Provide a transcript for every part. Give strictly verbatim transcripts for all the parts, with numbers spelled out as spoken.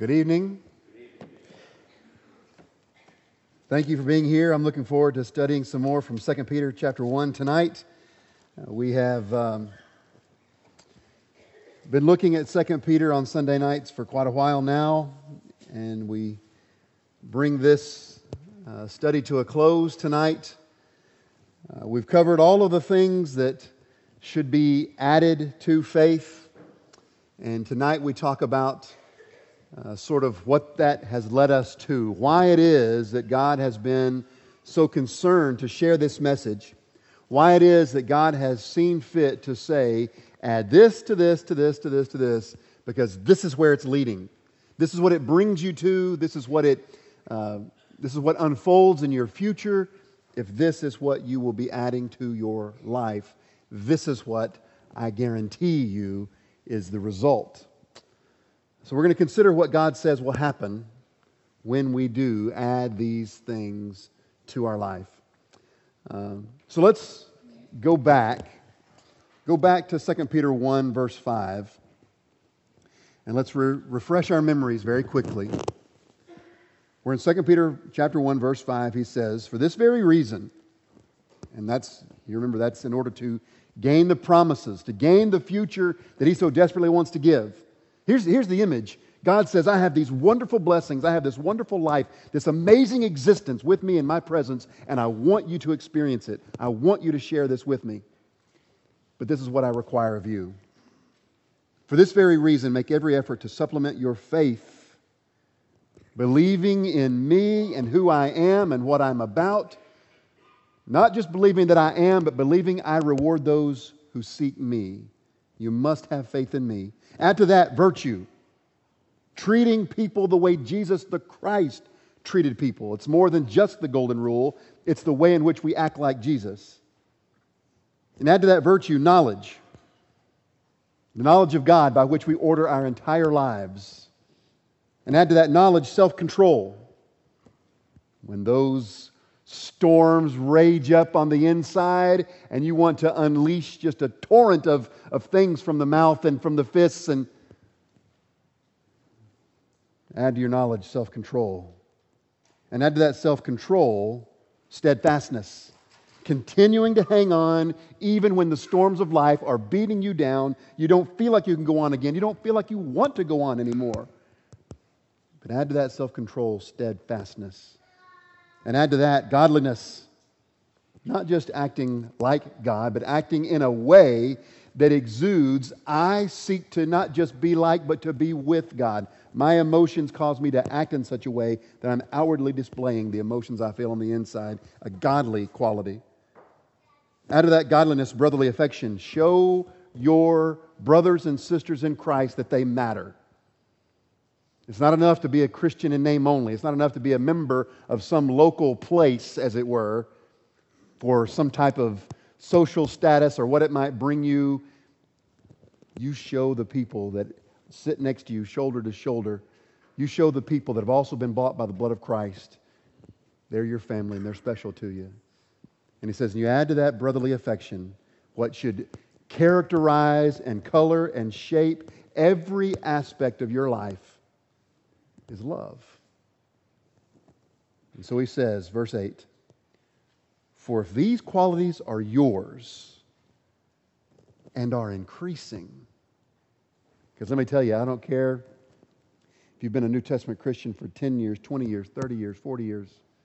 Good evening. Thank you for being here. I'm looking forward to studying some more from Second Peter chapter one tonight. Uh, we have um, been looking at Second Peter on Sunday nights for quite a while now, and we bring this uh, study to a close tonight. Uh, we've covered all of the things that should be added to faith, and tonight we talk about Uh, sort of what that has led us to, why it is that God has been so concerned to share this message, why it is that God has seen fit to say, add this to this, to this, to this, to this, because this is where it's leading. This is what it brings you to. This is what it, uh, this is what unfolds in your future. If this is what you will be adding to your life, this is what I guarantee you is the result. So we're going to consider what God says will happen when we do add these things to our life. Um, so let's go back. Go back to Second Peter one, verse five. And let's re- refresh our memories very quickly. We're in Second Peter chapter one, verse five. He says, "For this very reason," and that's, you remember, that's in order to gain the promises, to gain the future that He so desperately wants to give. Here's, here's the image. God says, I have these wonderful blessings. I have this wonderful life, this amazing existence with me in my presence, and I want you to experience it. I want you to share this with me. But this is what I require of you. For this very reason, make every effort to supplement your faith, believing in me and who I am and what I'm about. Not just believing that I am, but believing I reward those who seek me. You must have faith in me. Add to that virtue, treating people the way Jesus the Christ treated people. It's more than just the golden rule. It's the way in which we act like Jesus. And add to that virtue knowledge. The knowledge of God by which we order our entire lives. And add to that knowledge self-control. When those storms rage up on the inside and you want to unleash just a torrent of, of things from the mouth and from the fists, and add to your knowledge self-control. And add to that self-control steadfastness. Continuing to hang on even when the storms of life are beating you down. You don't feel like you can go on again. You don't feel like you want to go on anymore. But add to that self-control steadfastness. And add to that godliness. Not just acting like God, but acting in a way that exudes, I seek to not just be like, but to be with God. My emotions cause me to act in such a way that I'm outwardly displaying the emotions I feel on the inside, a godly quality. Add to that godliness, brotherly affection. Show your brothers and sisters in Christ that they matter. It's not enough to be a Christian in name only. It's not enough to be a member of some local place, as it were, for some type of social status or what it might bring you. You show the people that sit next to you, shoulder to shoulder. You show the people that have also been bought by the blood of Christ. They're your family and they're special to you. And he says, and you add to that brotherly affection what should characterize and color and shape every aspect of your life is love. And so he says, verse eight, for if these qualities are yours and are increasing, because let me tell you, I don't care if you've been a New Testament Christian for ten years, twenty years, thirty years, forty years.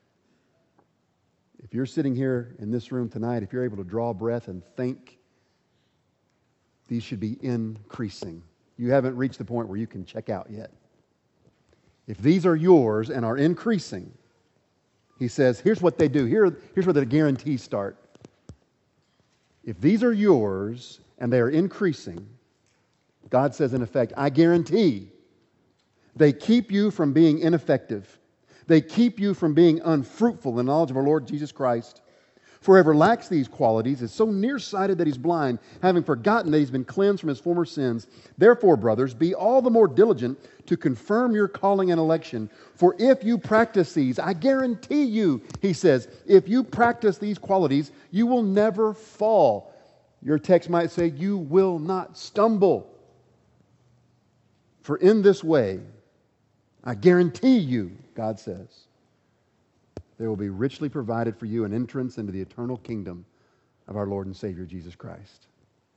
If you're sitting here in this room tonight, if you're able to draw breath and think, these should be increasing. You haven't reached the point where you can check out yet. If these are yours and are increasing, he says, here's what they do. Here, here's where the guarantees start. If these are yours and they are increasing, God says, in effect, I guarantee they keep you from being ineffective. They keep you from being unfruitful in the knowledge of our Lord Jesus Christ. For whoever lacks these qualities is so nearsighted that he's blind, having forgotten that he's been cleansed from his former sins. Therefore, brothers, be all the more diligent to confirm your calling and election. For if you practice these, I guarantee you, he says, if you practice these qualities, you will never fall. Your text might say, you will not stumble. For in this way, I guarantee you, God says, there will be richly provided for you an entrance into the eternal kingdom of our Lord and Savior Jesus Christ.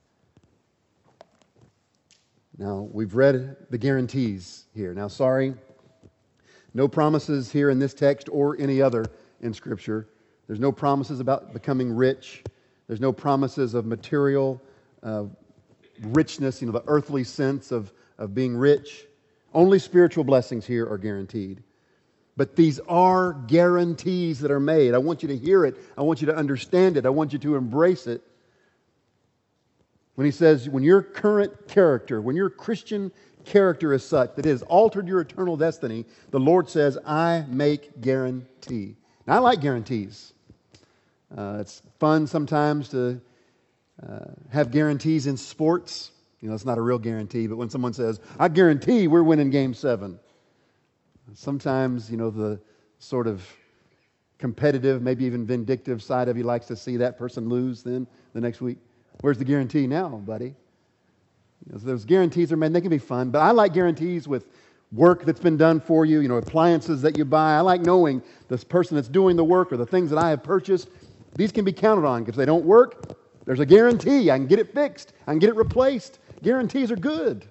Now, we've read the guarantees here. Now, sorry, no promises here in this text or any other in Scripture. There's no promises about becoming rich. There's no promises of material uh, richness, you know, the earthly sense of, of being rich. Only spiritual blessings here are guaranteed. But these are guarantees that are made. I want you to hear it. I want you to understand it. I want you to embrace it. When he says, when your current character, when your Christian character is such that it has altered your eternal destiny, the Lord says, I make guarantee. Now, I like guarantees. Uh, it's fun sometimes to uh, have guarantees in sports. You know, it's not a real guarantee, but when someone says, I guarantee we're winning game seven. Sometimes, you know, the sort of competitive, maybe even vindictive side of you likes to see that person lose then the next week. Where's the guarantee now, buddy? You know, so those guarantees are made, they can be fun, but I like guarantees with work that's been done for you, you know, appliances that you buy. I like knowing this person that's doing the work or the things that I have purchased, these can be counted on. If they don't work, there's a guarantee. I can get it fixed. I can get it replaced. Guarantees are good.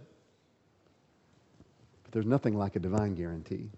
But there's nothing like a divine guarantee.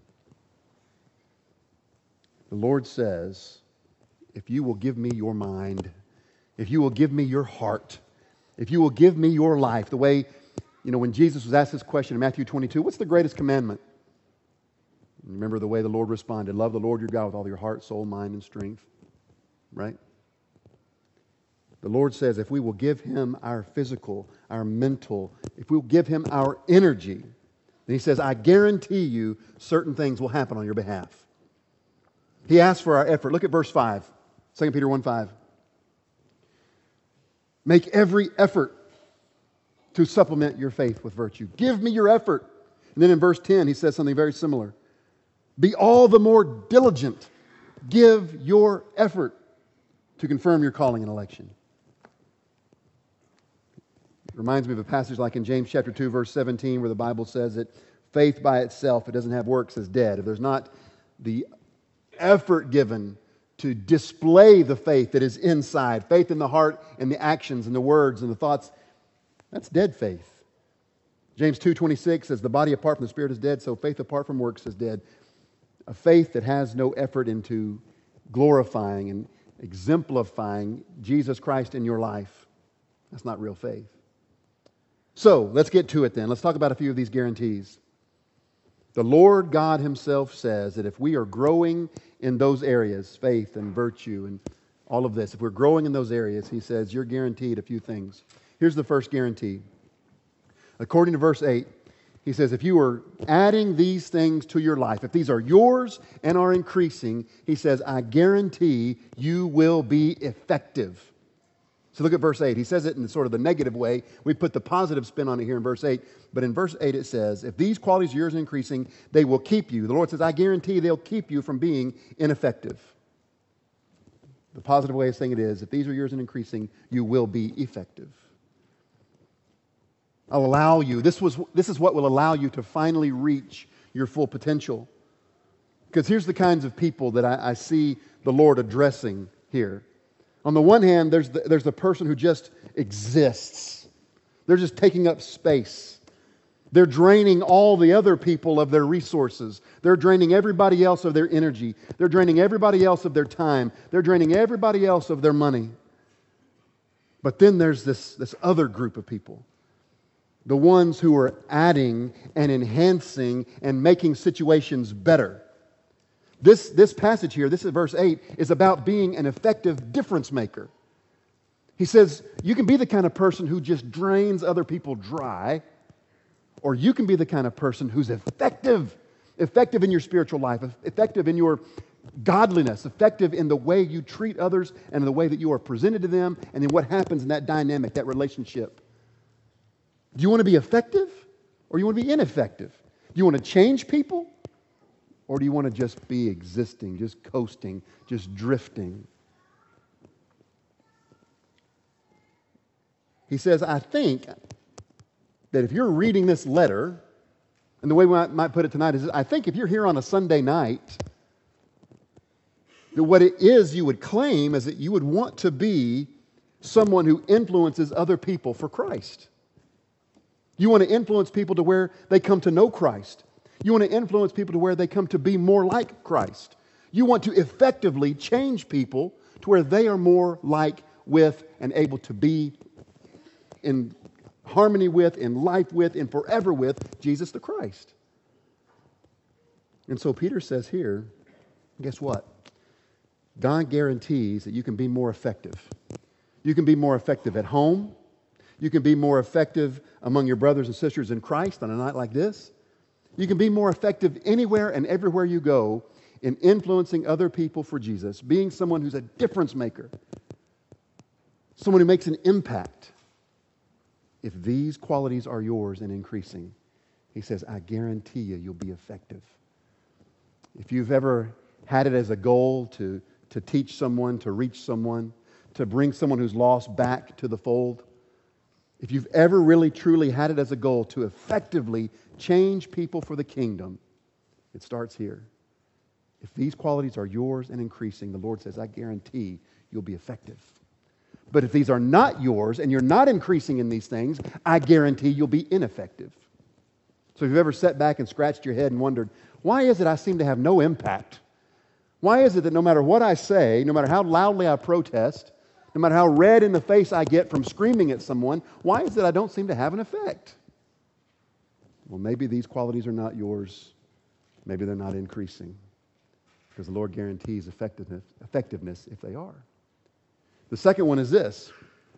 The Lord says, if you will give me your mind, if you will give me your heart, if you will give me your life, the way, you know, when Jesus was asked this question in Matthew twenty-two, what's the greatest commandment? Remember the way the Lord responded, love the Lord your God with all your heart, soul, mind, and strength. Right? The Lord says if we will give Him our physical, our mental, if we will give Him our energy, then He says, I guarantee you certain things will happen on your behalf. He asks for our effort. Look at verse five, Second Peter one five. Make every effort to supplement your faith with virtue. Give me your effort. And then in verse ten, he says something very similar. Be all the more diligent. Give your effort to confirm your calling and election. It reminds me of a passage like in James chapter two, verse seventeen, where the Bible says that faith by itself, it doesn't have works, is dead. If there's not the effort given to display the faith that is inside, faith in the heart and the actions and the words and the thoughts, that's dead faith. James two twenty-six says, the body apart from the Spirit is dead, so faith apart from works is dead. A faith that has no effort into glorifying and exemplifying Jesus Christ in your life, that's not real faith. So, let's get to it then. Let's talk about a few of these guarantees. The Lord God Himself says that if we are growing in those areas, faith and virtue and all of this, if we're growing in those areas, He says, you're guaranteed a few things. Here's the first guarantee. According to verse eight, He says, if you are adding these things to your life, if these are yours and are increasing, He says, I guarantee you will be effective. So look at verse eight. He says it in sort of the negative way. We put the positive spin on it here in verse eight. But in verse eight it says, if these qualities of yours are increasing, they will keep you. The Lord says, I guarantee they'll keep you from being ineffective. The positive way of saying it is, if these are yours and increasing, you will be effective. I'll allow you, this, was, this is what will allow you to finally reach your full potential. Because here's the kinds of people that I, I see the Lord addressing here. On the one hand, there's the, there's the person who just exists. They're just taking up space. They're draining all the other people of their resources. They're draining everybody else of their energy. They're draining everybody else of their time. They're draining everybody else of their money. But then there's this, this other group of people. The ones who are adding and enhancing and making situations better. This, this passage here, this is verse eight, is about being an effective difference maker. He says, you can be the kind of person who just drains other people dry, or you can be the kind of person who's effective, effective in your spiritual life, effective in your godliness, effective in the way you treat others and in the way that you are presented to them, and then what happens in that dynamic, that relationship. Do you want to be effective, or do you want to be ineffective? Do you want to change people? Or do you want to just be existing, just coasting, just drifting? He says, I think that if you're reading this letter, And the way we might, might put it tonight is, I think if you're here on a Sunday night, that what it is you would claim is that you would want to be someone who influences other people for Christ. You want to influence people to where they come to know Christ. You want to influence people to where they come to be more like Christ. You want to effectively change people to where they are more like, with, and able to be in harmony with, in life with, and forever with Jesus the Christ. And so Peter says here, guess what? God guarantees that you can be more effective. You can be more effective at home. You can be more effective among your brothers and sisters in Christ on a night like this. You can be more effective anywhere and everywhere you go in influencing other people for Jesus, being someone who's a difference maker, someone who makes an impact. If these qualities are yours and increasing, he says, I guarantee you, you'll be effective. If you've ever had it as a goal to, to teach someone, to reach someone, to bring someone who's lost back to the fold, if you've ever really truly had it as a goal to effectively change people for the kingdom, it starts here. If these qualities are yours and increasing, the Lord says, I guarantee you'll be effective. But if these are not yours and you're not increasing in these things, I guarantee you'll be ineffective. So if you've ever sat back and scratched your head and wondered, why is it I seem to have no impact? Why is it that no matter what I say, no matter how loudly I protest, no matter how red in the face I get from screaming at someone, why is it I don't seem to have an effect? Well, maybe these qualities are not yours. Maybe they're not increasing. Because the Lord guarantees effectiveness, effectiveness if they are. The second one is this.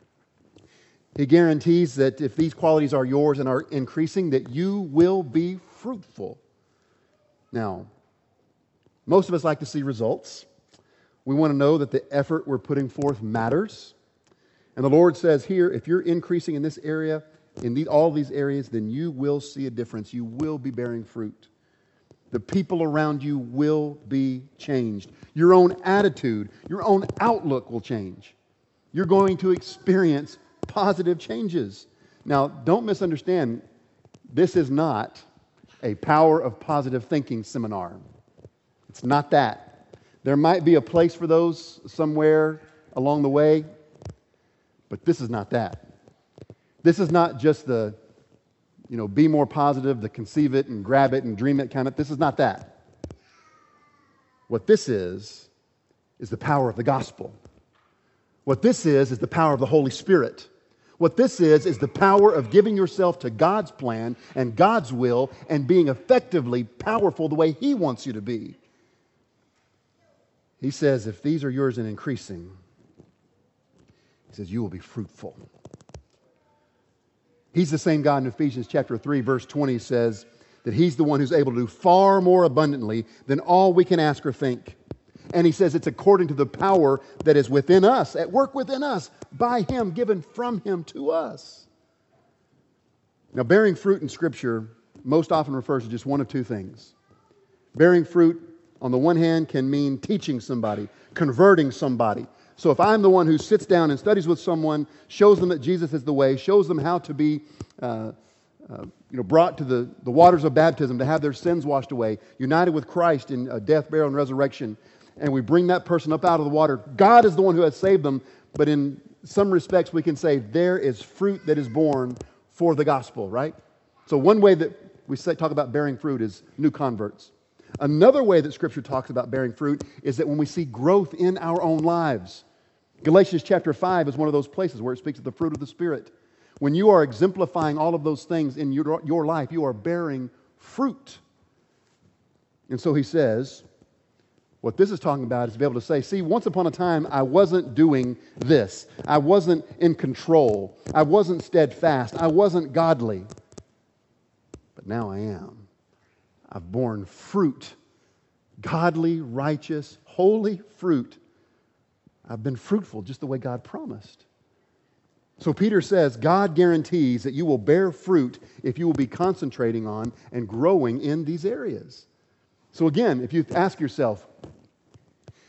He guarantees that if these qualities are yours and are increasing, that you will be fruitful. Now, most of us like to see results. We want to know that the effort we're putting forth matters. And the Lord says here, if you're increasing in this area, in the, all these areas, then you will see a difference. You will be bearing fruit. The people around you will be changed. Your own attitude, your own outlook will change. You're going to experience positive changes. Now, don't misunderstand. This is not a power of positive thinking seminar. It's not that. There might be a place for those somewhere along the way, but this is not that. This is not just the, you know, be more positive, the conceive it and grab it and dream it kind of. This is not that. What this is, is the power of the gospel. What this is, is the power of the Holy Spirit. What this is, is the power of giving yourself to God's plan and God's will and being effectively powerful the way He wants you to be. He says, if these are yours and increasing, He says, you will be fruitful. He's the same God in Ephesians chapter three, verse twenty says that He's the one who's able to do far more abundantly than all we can ask or think. And He says it's according to the power that is within us, at work within us, by Him, given from Him to us. Now, bearing fruit in Scripture most often refers to just one of two things. Bearing fruit, on the one hand, can mean teaching somebody, converting somebody. So if I'm the one who sits down and studies with someone, shows them that Jesus is the way, shows them how to be uh, uh, you know, brought to the, the waters of baptism, to have their sins washed away, united with Christ in uh, death, burial, and resurrection, and we bring that person up out of the water, God is the one who has saved them, but in some respects we can say there is fruit that is born for the gospel, right? So one way that we say, talk about bearing fruit is new converts. Another way that Scripture talks about bearing fruit is that when we see growth in our own lives. Galatians chapter five is one of those places where it speaks of the fruit of the Spirit. When you are exemplifying all of those things in your, your life, you are bearing fruit. And so he says, what this is talking about is to be able to say, see, once upon a time, I wasn't doing this. I wasn't in control. I wasn't steadfast. I wasn't godly. But now I am. I've borne fruit, godly, righteous, holy fruit. I've been fruitful just the way God promised. So Peter says, God guarantees that you will bear fruit if you will be concentrating on and growing in these areas. So again, if you ask yourself,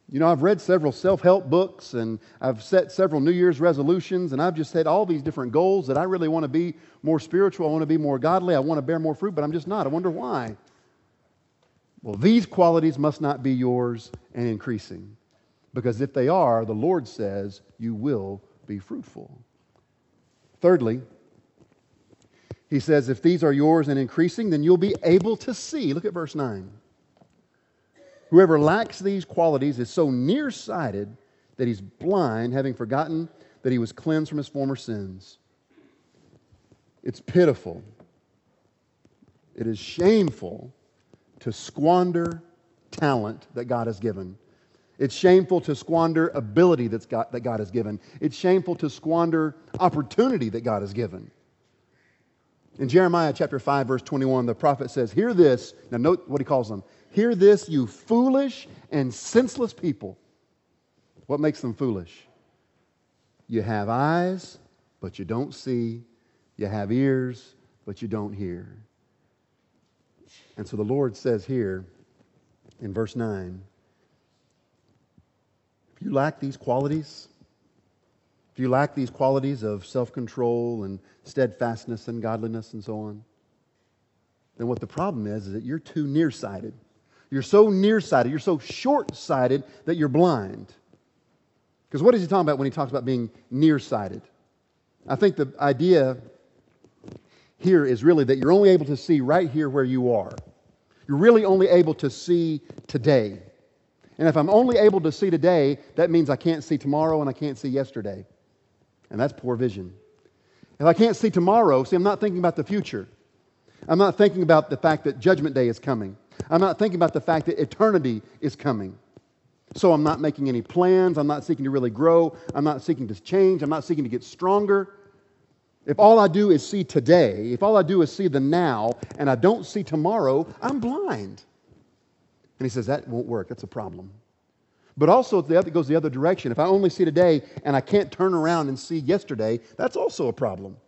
You know, I've read several self-help books, and I've set several New Year's resolutions, and I've just set all these different goals that I really want to be more spiritual, I want to be more godly, I want to bear more fruit, but I'm just not. I wonder why. Well, these qualities must not be yours and increasing, because if they are, the Lord says you will be fruitful. Thirdly, He says if these are yours and increasing, then you'll be able to see. Look at verse nine. Whoever lacks these qualities is so nearsighted that he's blind, having forgotten that he was cleansed from his former sins. It's pitiful. It is shameful to squander talent that God has given. It's shameful to squander ability that's got, that God has given. It's shameful to squander opportunity that God has given. In Jeremiah chapter five, verse twenty-one, the prophet says, hear this. Now note what he calls them. Hear this, you foolish and senseless people. What makes them foolish? You have eyes, but you don't see. You have ears, but you don't hear. And so the Lord says here in verse nine, if you lack these qualities, if you lack these qualities of self-control and steadfastness and godliness and so on, then what the problem is is that you're too nearsighted. You're so nearsighted, you're so short-sighted that you're blind. Because what is he talking about when he talks about being nearsighted? I think the idea here is really that you're only able to see right here where you are. You're really only able to see today. And if I'm only able to see today, that means I can't see tomorrow and I can't see yesterday. And that's poor vision. If I can't see tomorrow, see, I'm not thinking about the future. I'm not thinking about the fact that Judgment Day is coming. I'm not thinking about the fact that eternity is coming. So I'm not making any plans. I'm not seeking to really grow. I'm not seeking to change. I'm not seeking to get stronger. If all I do is see today, if all I do is see the now, and I don't see tomorrow, I'm blind. And he says that won't work. That's a problem. But also it goes the other direction. If I only see today and I can't turn around and see yesterday, that's also a problem.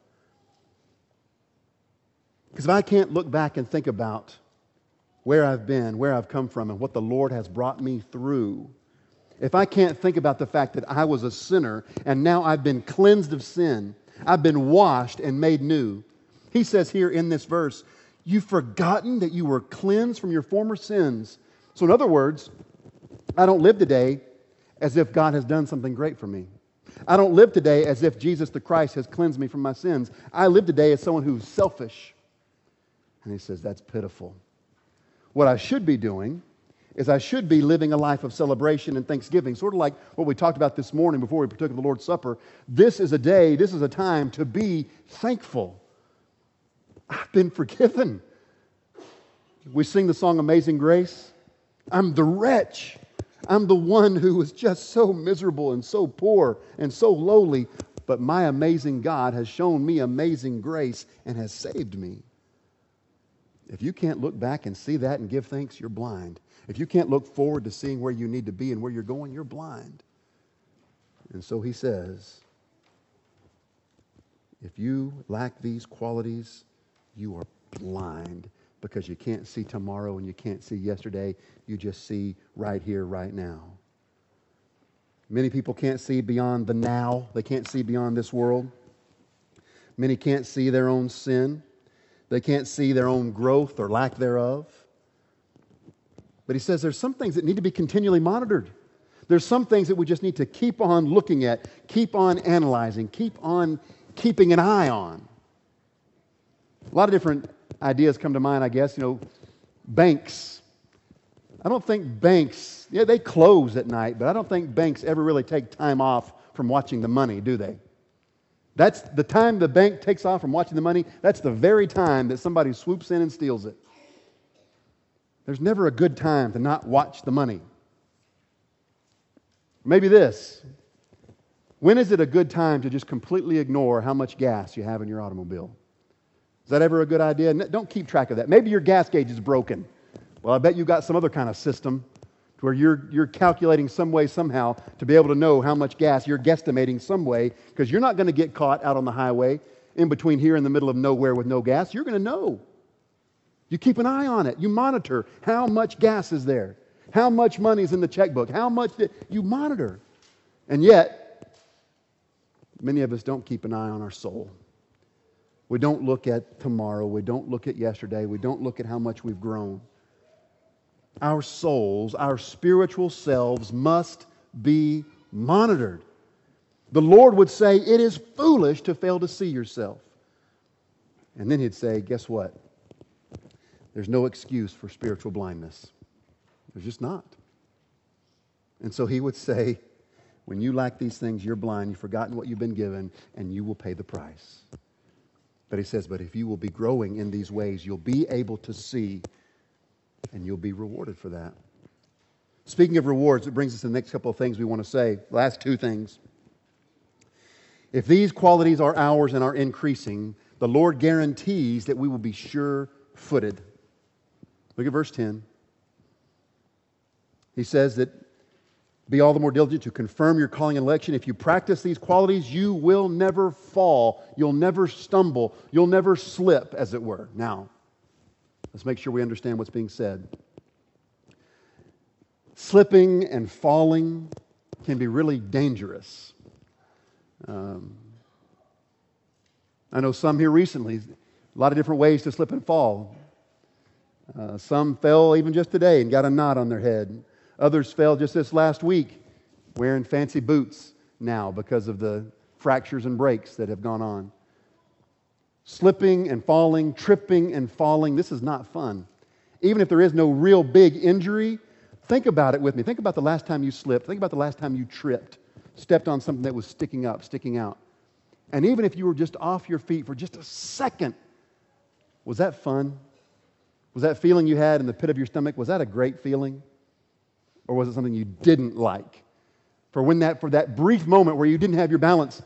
Because if I can't look back and think about where I've been, where I've come from, and what the Lord has brought me through, if I can't think about the fact that I was a sinner and now I've been cleansed of sin, I've been washed and made new. He says here in this verse, you've forgotten that you were cleansed from your former sins. So in other words, I don't live today as if God has done something great for me. I don't live today as if Jesus the Christ has cleansed me from my sins. I live today as someone who's selfish. And he says, that's pitiful. What I should be doing is I should be living a life of celebration and thanksgiving, sort of like what we talked about this morning before we partook of the Lord's Supper. This is a day, this is a time to be thankful. I've been forgiven. We sing the song Amazing Grace. I'm the wretch. I'm the one who was just so miserable and so poor and so lowly, but my amazing God has shown me amazing grace and has saved me. If you can't look back and see that and give thanks, you're blind. If you can't look forward to seeing where you need to be and where you're going, you're blind. And so he says, if you lack these qualities, you are blind because you can't see tomorrow and you can't see yesterday. You just see right here, right now. Many people can't see beyond the now. They can't see beyond this world. Many can't see their own sin. They can't see their own growth or lack thereof. But he says there's some things that need to be continually monitored. There's some things that we just need to keep on looking at, keep on analyzing, keep on keeping an eye on. A lot of different ideas come to mind, I guess. You know, banks. I don't think banks, yeah, they close at night, but I don't think banks ever really take time off from watching the money, do they? That's the time the bank takes off from watching the money. That's the very time that somebody swoops in and steals it. There's never a good time to not watch the money. Maybe this. When is it a good time to just completely ignore how much gas you have in your automobile? Is that ever a good idea? Don't keep track of that. Maybe your gas gauge is broken. Well, I bet you've got some other kind of system where you're, you're calculating some way, somehow, to be able to know how much gas you're guesstimating some way, because you're not going to get caught out on the highway in between here in the middle of nowhere with no gas. You're going to know. You keep an eye on it. You monitor how much gas is there. How much money is in the checkbook? How much did you monitor? And yet, many of us don't keep an eye on our soul. We don't look at tomorrow. We don't look at yesterday. We don't look at how much we've grown. Our souls, our spiritual selves must be monitored. The Lord would say, it is foolish to fail to see yourself. And then He'd say, guess what? There's no excuse for spiritual blindness. There's just not. And so He would say, when you lack these things, you're blind, you've forgotten what you've been given, and you will pay the price. But He says, but if you will be growing in these ways, you'll be able to see, and you'll be rewarded for that. Speaking of rewards, it brings us to the next couple of things we want to say. Last two things. If these qualities are ours and are increasing, the Lord guarantees that we will be sure-footed. Look at verse ten. He says that be all the more diligent to confirm your calling and election. If you practice these qualities, you will never fall. You'll never stumble. You'll never slip, as it were. Now, let's make sure we understand what's being said. Slipping and falling can be really dangerous. Um, I know some here recently, a lot of different ways to slip and fall. Uh, some fell even just today and got a knot on their head. Others fell just this last week wearing fancy boots now because of the fractures and breaks that have gone on. Slipping and falling, tripping and falling, this is not fun. Even if there is no real big injury, think about it with me. Think about the last time you slipped. Think about the last time you tripped, stepped on something that was sticking up, sticking out. And even if you were just off your feet for just a second, was that fun? Was that feeling you had in the pit of your stomach, was that a great feeling? Or was it something you didn't like? For when that, for that brief moment where you didn't have your balance,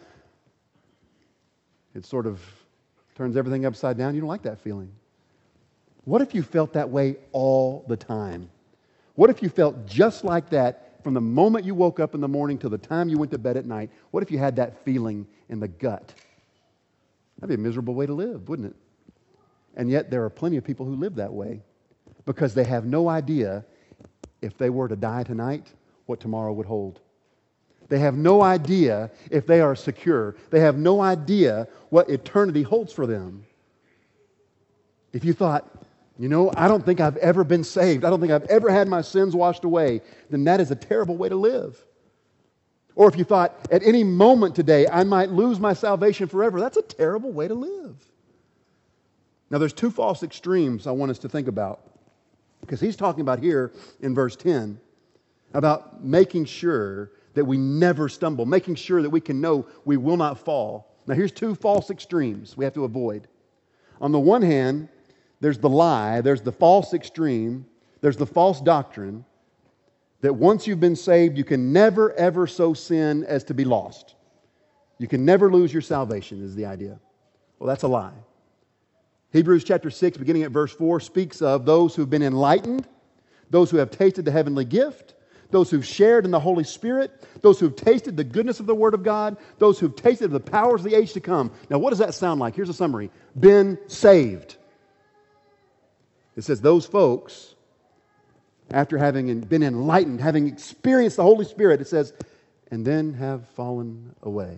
it sort of turns everything upside down. You don't like that feeling. What if you felt that way all the time? What if you felt just like that from the moment you woke up in the morning till the time you went to bed at night? What if you had that feeling in the gut? That'd be a miserable way to live, wouldn't it? And yet there are plenty of people who live that way because they have no idea if they were to die tonight, what tomorrow would hold. They have no idea if they are secure. They have no idea what eternity holds for them. If you thought, you know, I don't think I've ever been saved, I don't think I've ever had my sins washed away, then that is a terrible way to live. Or if you thought, at any moment today, I might lose my salvation forever, that's a terrible way to live. Now, there's two false extremes I want us to think about. Because he's talking about here in verse ten about making sure that we never stumble, making sure that we can know we will not fall. Now, here's two false extremes we have to avoid. On the one hand, there's the lie, there's the false extreme, there's the false doctrine that once you've been saved, you can never, ever so sin as to be lost. You can never lose your salvation, is the idea. Well, that's a lie. Hebrews chapter six, beginning at verse four, speaks of those who've been enlightened, those who have tasted the heavenly gift, those who've shared in the Holy Spirit, those who've tasted the goodness of the Word of God, those who've tasted the powers of the age to come. Now, what does that sound like? Here's a summary. Been saved. It says those folks, after having been enlightened, having experienced the Holy Spirit, it says, and then have fallen away.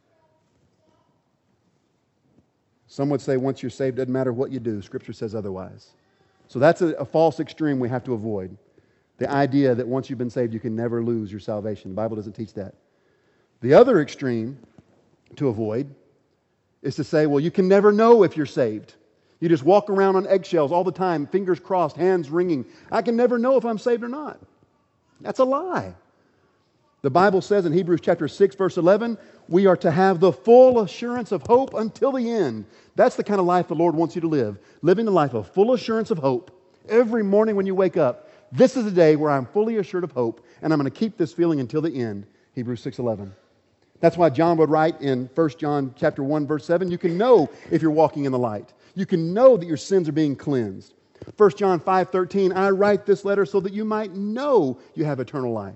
Some would say once you're saved, it doesn't matter what you do. Scripture says otherwise. So that's a, a false extreme we have to avoid. The idea that once you've been saved, you can never lose your salvation. The Bible doesn't teach that. The other extreme to avoid is to say, well, you can never know if you're saved. You just walk around on eggshells all the time, fingers crossed, hands wringing. I can never know if I'm saved or not. That's a lie. The Bible says in Hebrews chapter six, verse eleven, we are to have the full assurance of hope until the end. That's the kind of life the Lord wants you to live. Living the life of full assurance of hope. Every morning when you wake up, this is a day where I'm fully assured of hope, and I'm going to keep this feeling until the end. Hebrews six eleven. That's why John would write in First John chapter one, verse seven, you can know if you're walking in the light. You can know that your sins are being cleansed. First John five thirteen, I write this letter so that you might know you have eternal life.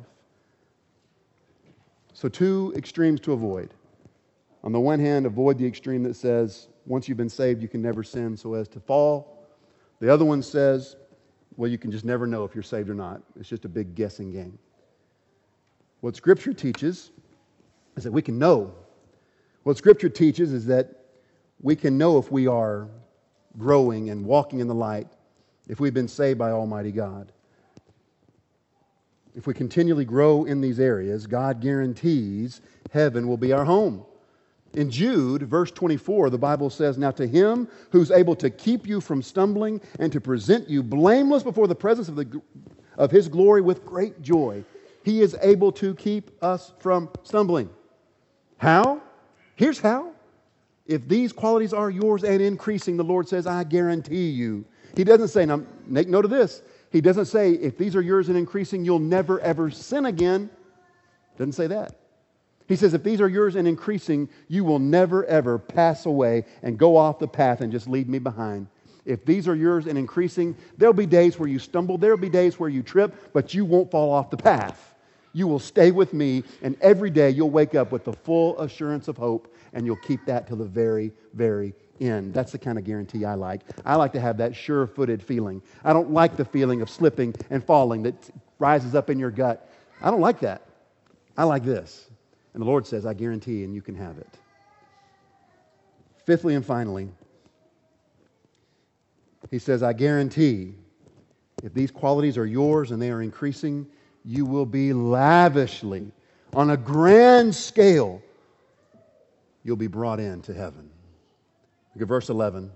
So two extremes to avoid. On the one hand, avoid the extreme that says, once you've been saved, you can never sin so as to fall. The other one says, well, you can just never know if you're saved or not. It's just a big guessing game. What Scripture teaches is that we can know. What Scripture teaches is that we can know if we are growing and walking in the light, if we've been saved by Almighty God. If we continually grow in these areas, God guarantees heaven will be our home. In Jude, verse twenty-four, the Bible says, "Now to Him who's able to keep you from stumbling and to present you blameless before the presence of, the, of His glory with great joy, He is able to keep us from stumbling." How? Here's how. If these qualities are yours and increasing, the Lord says, I guarantee you. He doesn't say, now make note of this, He doesn't say, if these are yours and increasing, you'll never ever sin again. Doesn't say that. He says, if these are yours and increasing, you will never ever pass away and go off the path and just leave me behind. If these are yours and increasing, there'll be days where you stumble, there'll be days where you trip, but you won't fall off the path. You will stay with me, and every day you'll wake up with the full assurance of hope, and you'll keep that till the very, very end. That's the kind of guarantee I like. I like to have that sure-footed feeling. I don't like the feeling of slipping and falling that rises up in your gut. I don't like that. I like this. And the Lord says, I guarantee, and you can have it. Fifthly and finally, He says, I guarantee, if these qualities are yours and they are increasing, you will be lavishly, on a grand scale, you'll be brought into heaven. Look at verse eleven.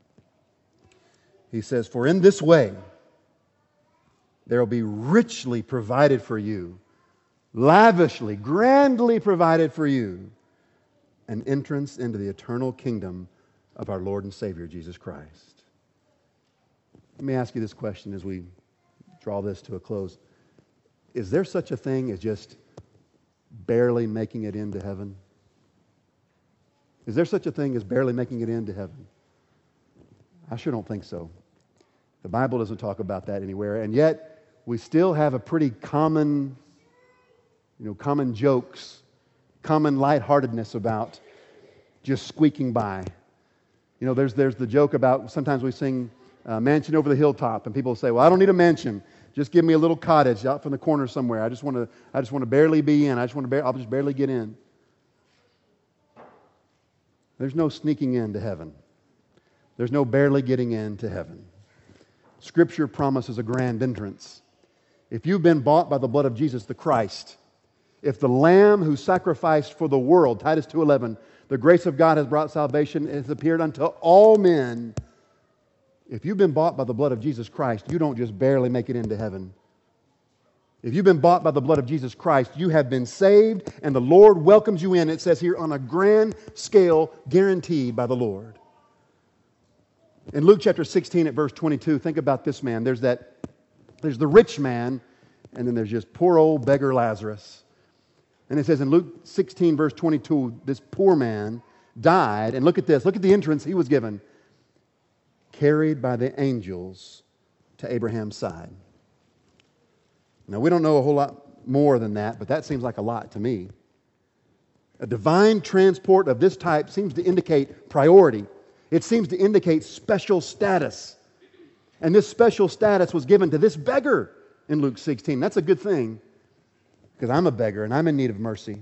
He says, for in this way, there will be richly provided for you, lavishly, grandly provided for you, an entrance into the eternal kingdom of our Lord and Savior, Jesus Christ. Let me ask you this question as we draw this to a close. Is there such a thing as just barely making it into heaven? Is there such a thing as barely making it into heaven? I sure don't think so. The Bible doesn't talk about that anywhere, and yet we still have a pretty common, you know, common jokes, common lightheartedness about just squeaking by. You know, there's there's the joke about sometimes we sing uh, "Mansion Over the Hilltop," and people say, "Well, I don't need a mansion. Just give me a little cottage out from the corner somewhere. I just want to. I just want to barely be in. I just want to. Bar- I'll just barely get in." There's no sneaking into heaven. There's no barely getting into heaven. Scripture promises a grand entrance. If you've been bought by the blood of Jesus the Christ, if the Lamb who sacrificed for the world, Titus two eleven, the grace of God has brought salvation, it has appeared unto all men. If you've been bought by the blood of Jesus Christ, you don't just barely make it into heaven. If you've been bought by the blood of Jesus Christ, you have been saved, and the Lord welcomes you in. It says here, on a grand scale, guaranteed by the Lord. In Luke chapter sixteen at verse twenty-two, think about this man. There's that, there's the rich man, and then there's just poor old beggar Lazarus. And it says in Luke sixteen verse twenty-two, this poor man died, and look at this, look at the entrance he was given. Carried by the angels to Abraham's side. Now, we don't know a whole lot more than that, but that seems like a lot to me. A divine transport of this type seems to indicate priority. It seems to indicate special status. And this special status was given to this beggar in Luke sixteen. That's a good thing, because I'm a beggar and I'm in need of mercy.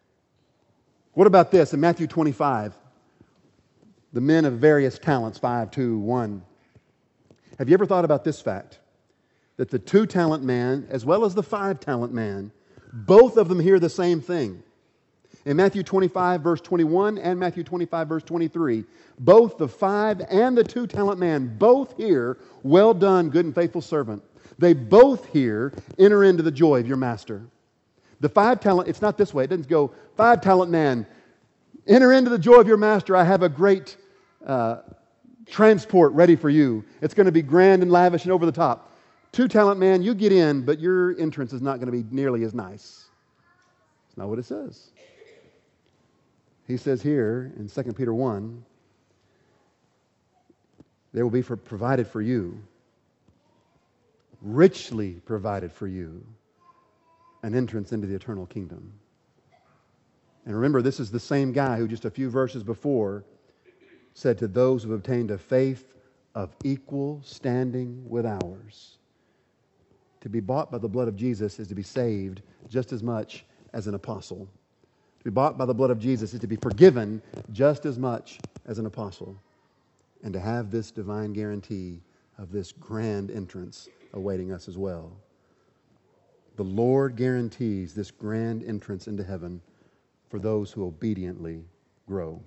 What about this in Matthew twenty-five? The men of various talents, five, two, one. Have you ever thought about this fact? That the two-talent man, as well as the five-talent man, both of them hear the same thing. In Matthew twenty-five, verse twenty-one, and Matthew twenty-five, verse twenty-three, both the five and the two-talent man both hear, well done, good and faithful servant. They both hear, enter into the joy of your master. The five-talent, it's not this way. It doesn't go, five-talent man, enter into the joy of your master. I have a great uh, transport ready for you. It's going to be grand and lavish and over the top. Two-talent man, you get in, but your entrance is not going to be nearly as nice. It's not what it says. He says here in Second Peter one, there will be for, provided for you, richly provided for you, an entrance into the eternal kingdom. And remember, this is the same guy who just a few verses before said to those who have obtained a faith of equal standing with ours. To be bought by the blood of Jesus is to be saved just as much as an apostle. To be bought by the blood of Jesus is to be forgiven just as much as an apostle. And to have this divine guarantee of this grand entrance awaiting us as well. The Lord guarantees this grand entrance into heaven for those who obediently grow.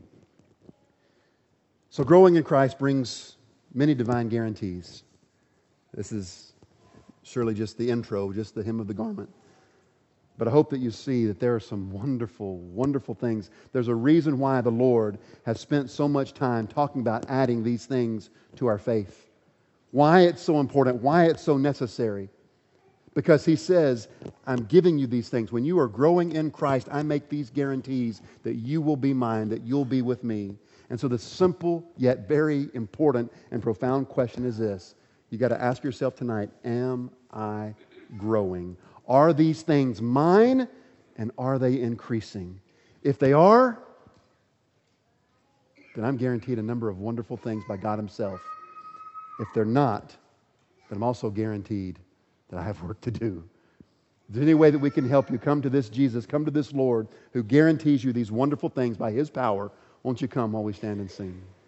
So growing in Christ brings many divine guarantees. This is surely just the intro, just the hem of the garment. But I hope that you see that there are some wonderful, wonderful things. There's a reason why the Lord has spent so much time talking about adding these things to our faith. Why it's so important, why it's so necessary. Because He says, I'm giving you these things. When you are growing in Christ, I make these guarantees that you will be mine, that you'll be with me. And so the simple yet very important and profound question is this. You got to ask yourself tonight, am I growing? Are these things mine, and are they increasing? If they are, then I'm guaranteed a number of wonderful things by God Himself. If they're not, then I'm also guaranteed that I have work to do. If there's any way that we can help you come to this Jesus, come to this Lord who guarantees you these wonderful things by His power, won't you come while we stand and sing?